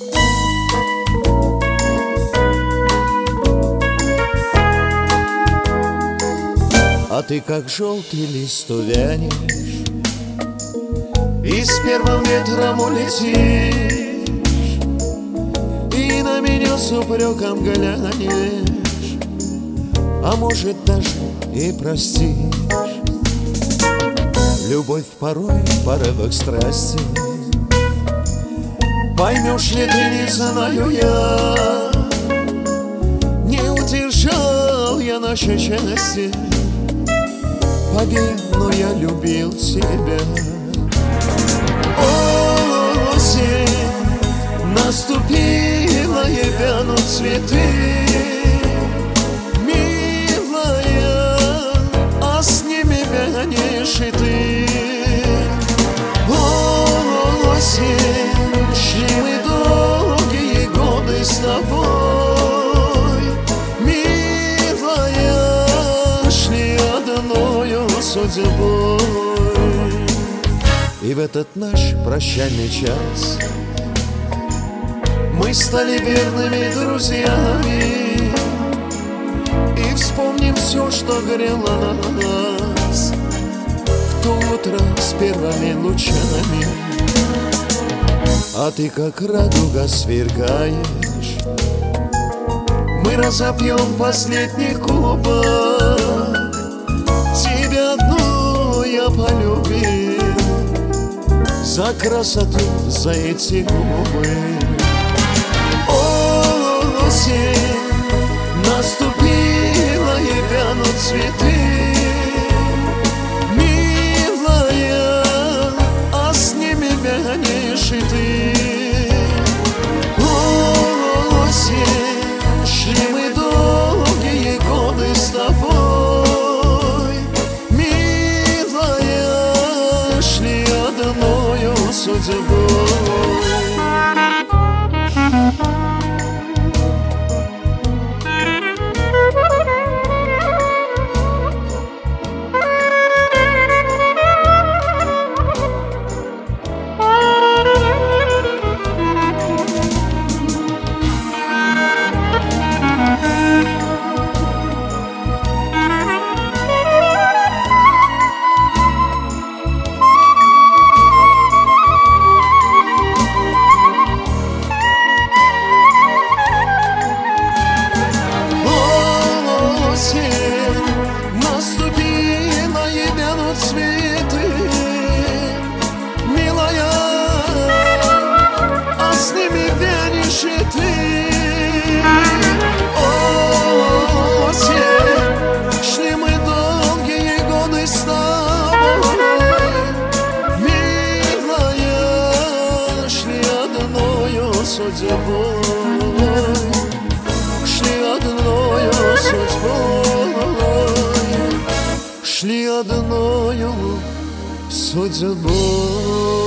А ты как желтый лист увянешь и с первым ветром улетишь, и на меня с упреком глянешь, а может даже и простишь. Любовь порой в порывах страсти, поймешь ли ты, не знаю я. Не удержал я нашей счастья, поверь, но я любил тебя. Осень наступила, и вянут цветы, милая, а с ними вянешь и ты. Осень, шли мы долгие годы с тобой, милая, шли одною судьбой. И в этот наш прощальный час мы стали верными друзьями и вспомним все, что грело нас в то утро с первыми лучами. А ты как радуга сверкаешь, мы разопьем последний кубок. Тебя одну я полюбил за красоту, за эти губы. Осень наступила, и вянут цветы, милая, а с ними вянешь и ты. Осень, шли мы долгие годы с тобой, милая, шли одною судьбой. Наступила, и вянут цветы, милая, а с ними вянешь и ты. Осень, шли мы долгие годы с тобой, милая, шли одною судьбой, шли одною судьбой, шли одною судьбой.